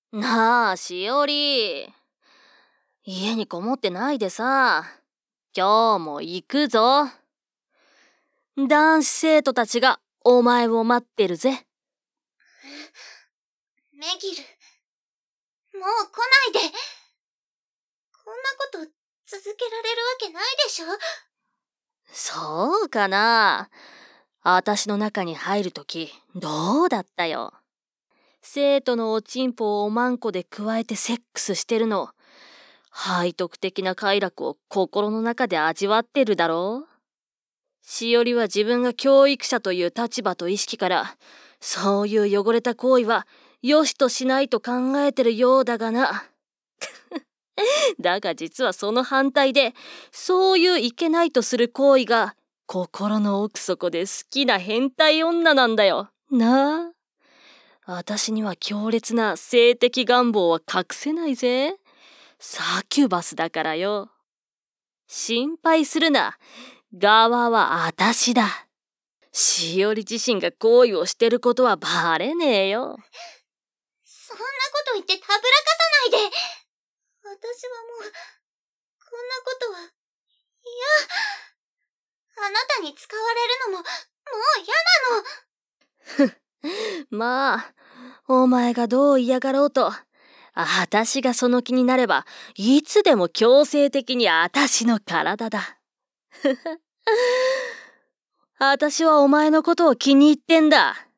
なあ、しおり。家にこもってないでさ。今日も行くぞ。男子生徒たちがお前を待ってるぜ。 メギル、もう来ないで。こんなこと続けられるわけないでしょ。 そうかな。あたしの中に入るときどうだったよ。生徒のおちんぽをおまんこでくわえてセックスしてるの。背徳的な快楽を心の中で味わってるだろう。しおりは自分が教育者という立場と意識から、そういう汚れた行為は良しとしないと考えてるようだがな。だが実はその反対で、そういういけないとする行為が心の奥底で好きな変態女なんだよ。なあ。私には強烈な性的願望は隠せないぜ。サキュバスだからよ。心配するな。側はあたしだ。しおり自身が行為をしてることはバレねえよ。 そんなこと言ってたぶらかさないで。私はもう、こんなことは、あなたに使われるのも、もう嫌なの。 まあ、お前がどう嫌がろうと、あたしがその気になれば、いつでも強制的にあたしの体だ。あたしはお前のことを気に入ってんだ。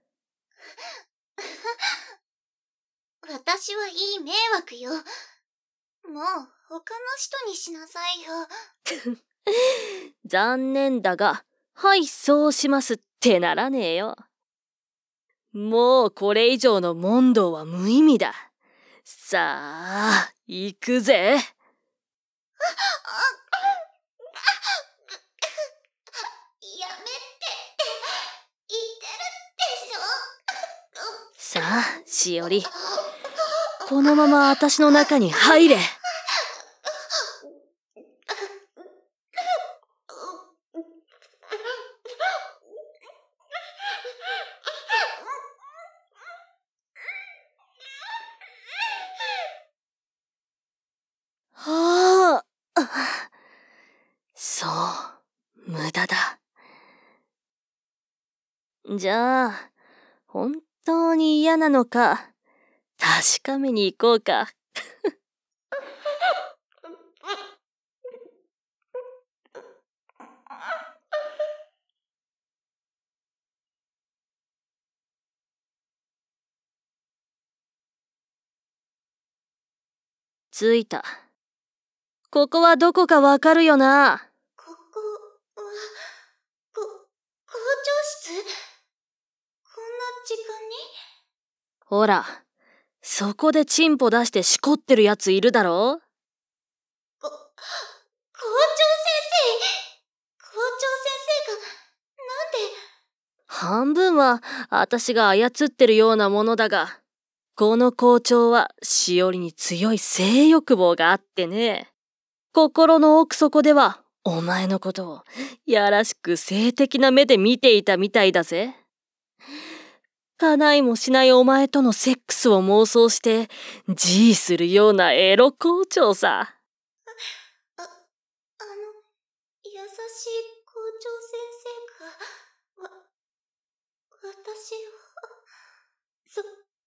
私はいい迷惑よ。もう他の人にしなさいよ。 残念だが、はいそうしますってならねえよ。もうこれ以上の問答は無意味だ。さあ、行くぜ。 やめてって言ってるでしょ。 さあ、しおり。このまま私の中に入れ。はあ。そう、無駄だ。じゃあ、本当に嫌なのか、確かめに行こうか。着いた。ここはどこかわかるよな。 ここは、校長室？こんな時間に？ ほら、そこでチンポ出してしこってるやついるだろ？ 校長先生が、 半分は私が操ってるようなものだが、この校長はしおりに強い性欲望があってね。心の奥底ではお前のことをやらしく性的な目で見ていたみたいだぜ。叶いもしないお前とのセックスを妄想して G するようなエロ校長さ。 優しい校長先生が、私を、そん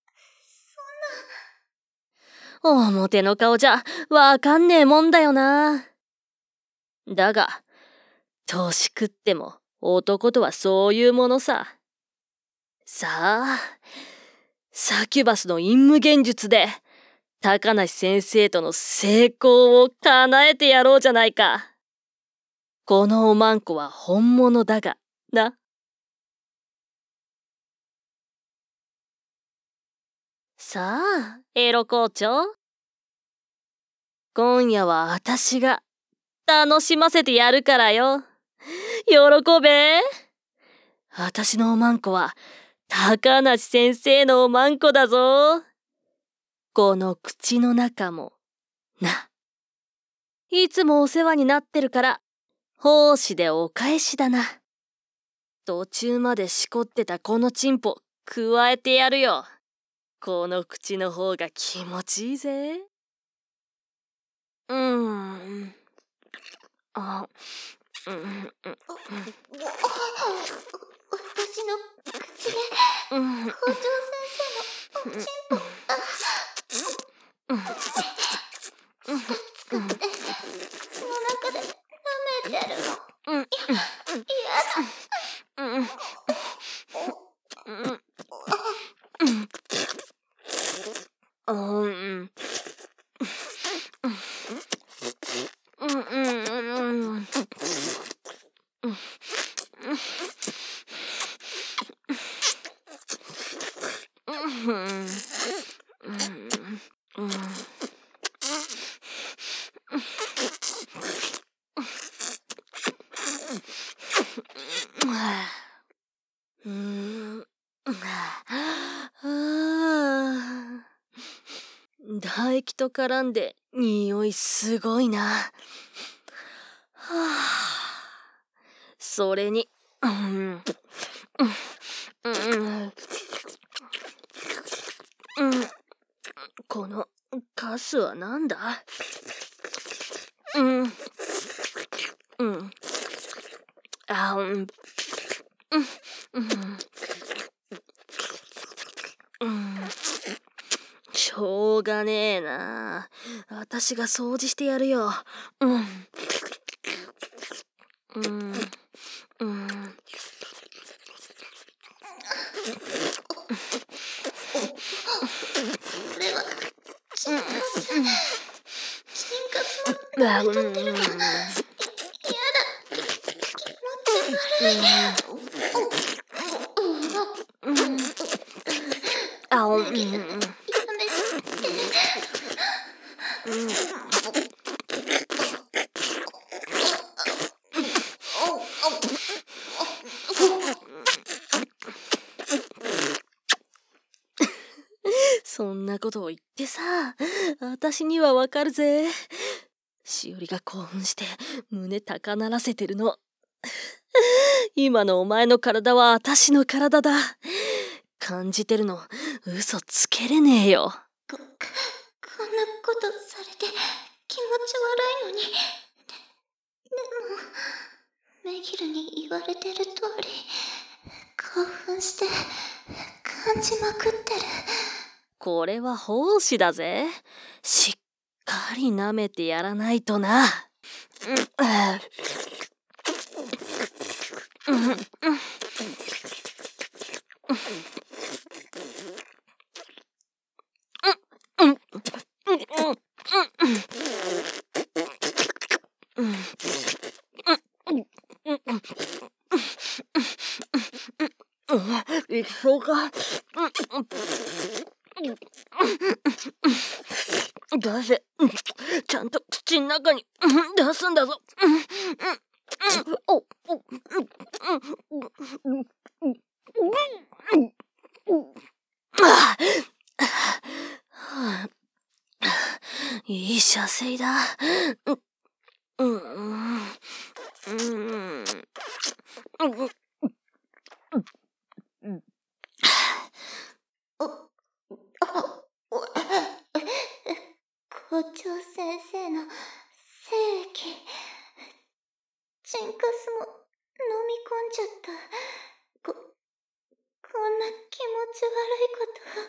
な。 表の顔じゃわかんねえもんだよな。だが、年食っても男とはそういうものさ。さあ、サキュバスの陰夢幻術で、高梨先生との成功を叶えてやろうじゃないか。このおまんこは本物だが、な。さあ、エロ校長。今夜はあたしが楽しませてやるからよ。喜べ。あたしのおまんこは高梨先生のおまんこだぞ。この口の中もな。いつもお世話になってるから奉仕でお返しだな。途中までしこってたこのチンポ加えてやるよ。 この口の方が気持ちいいぜ。あ、 私の口で校長先生のおちんぽ使ってお腹で舐めてるの。や唾液と絡んで匂いすごいな。それに、このカスはなんだ？しょうがねえな。私が掃除してやるよ。 これはチンカスの舐めとってるわ。やだ、気持ち悪い。やめて。 そんなことを言ってさ、私にはわかるぜ。しおりが興奮して胸高鳴らせてるの。今のお前の体は私の体だ。感じてるの、嘘つけれねえよ。 こんなことされて気持ち悪いのに。でも、メギルに言われてる通り、興奮して感じまくってる。 これは奉仕だぜ。しっかり舐めてやらないとな。一緒か。出せ。ちゃんと口の中に出すんだぞ。いい射精だ。 校長先生の精液、チンカスも飲み込んじゃった。こんな気持ち悪いこと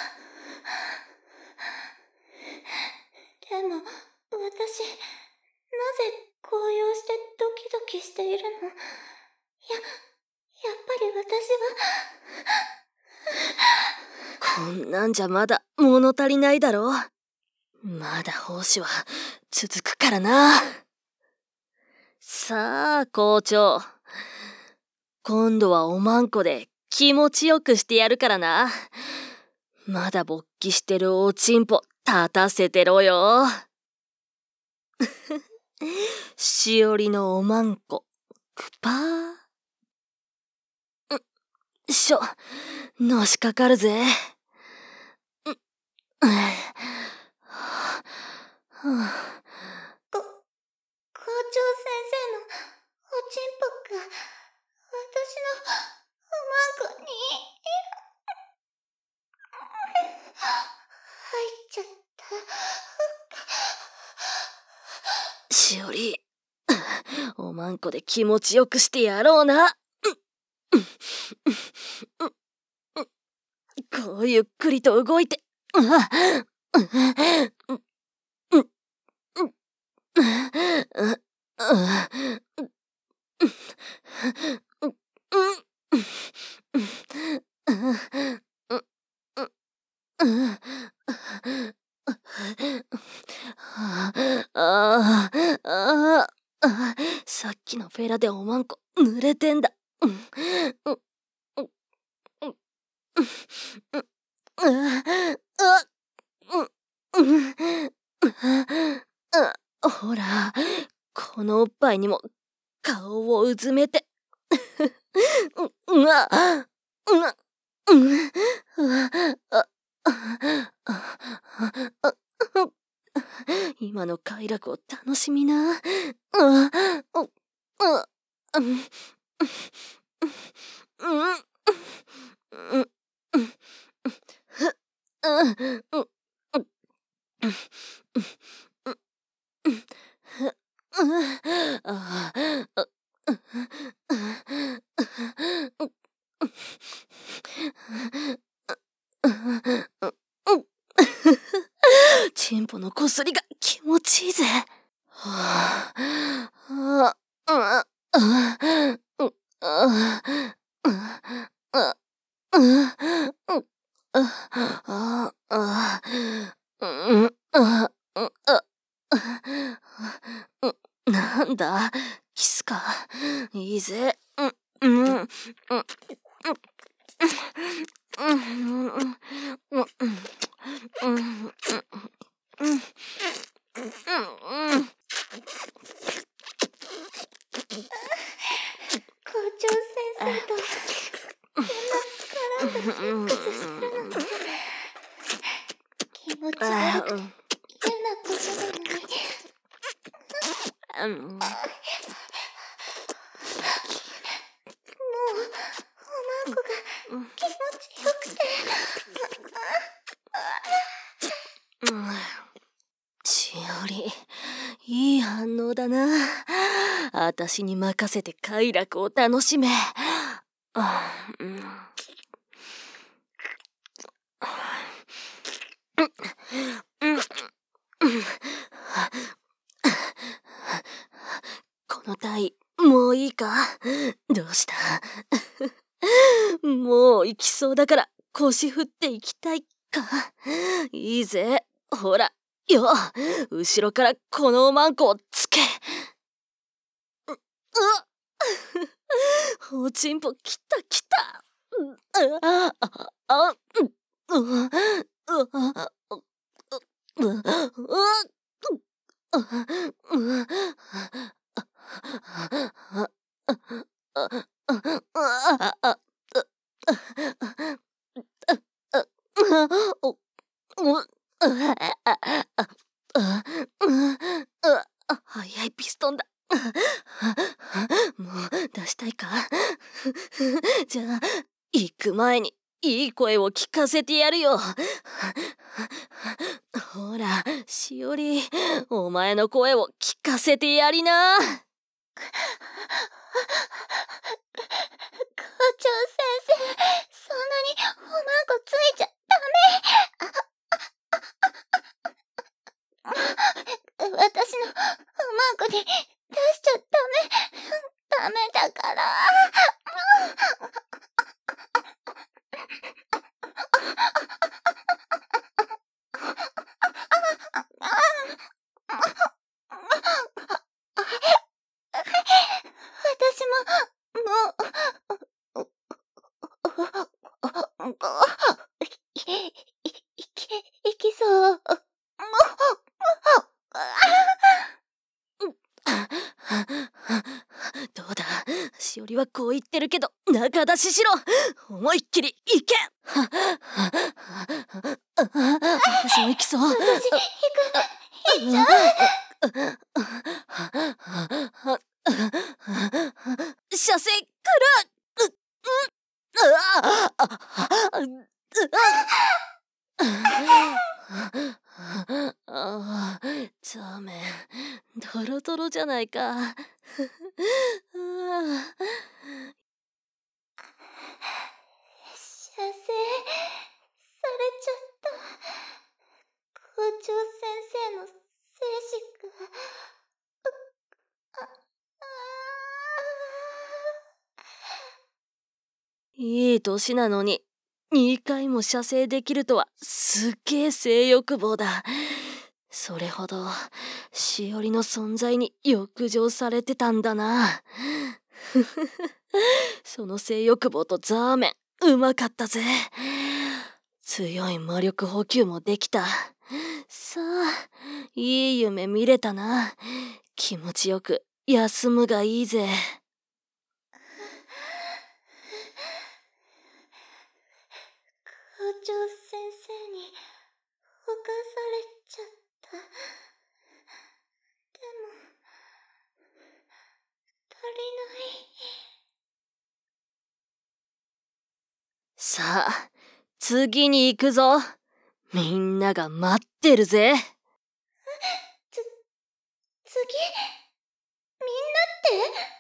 。でも、私、なぜ高揚してドキドキしているの？やっぱり私は。こんなんじゃまだ物足りないだろ。まだ奉仕は続くからな。さあ、校長。今度はおまんこで気持ちよくしてやるからな。まだ勃起してるおちんぽ立たせてろよ。しおりのおまんこ、くぱー。のしかかるぜ。 校長先生のおちんぽが私のおまんこにしおり、おまんこで気持ちよくしてやろうな。こうゆっくりと動いて。さっきのフェラでおまんこ濡れてんだ。ほら、このおっぱいにも顔をうずめて。今の快楽を楽しみな。チンポのこすりが気持ちいいぜ。なんだ、キスか。いいぜ。 校長先生とこんな絡んだセックスするなんて気持ち悪くて嫌なことなのに。もうおまんこが気持ちよくて。 しおり、いい反応だな。あたしに任せて快楽を楽しめ。この体、もういいか？どうした？もう行きそうだから腰振って行きたいか。いいぜ。ほら、よ、後ろからこのおまんこをつけ。おちんぽきたきた。早いピストンだ。もう出したいか？じゃあ行く前にいい声を聞かせてやるよ。ほら、しおり、お前の声を聞かせてやりな。 校長先生、そんなにおまんこついちゃダメ。私のおまんこに出しちゃダメだから。私も、いきそう。 どうだ、しおりはこう言ってるけど中出ししろ。思いっきりいけ。私も行きそう。 私、行っちゃう。 射精来る。 ああ、ザーメン、ドロドロじゃないか。ああ、 射精されちゃった。校長先生の精子が。 いい年なのに2回も射精できるとはすっげえ性欲望だ。それほどしおりの存在に欲情されてたんだな。その性欲望とザーメンうまかったぜ。強い魔力補給もできた。さあ、いい夢見れたな。気持ちよく休むがいいぜ。 校長先生に犯されちゃった。でも足りない。 さあ、次に行くぞ。みんなが待ってるぜ。 次みんなって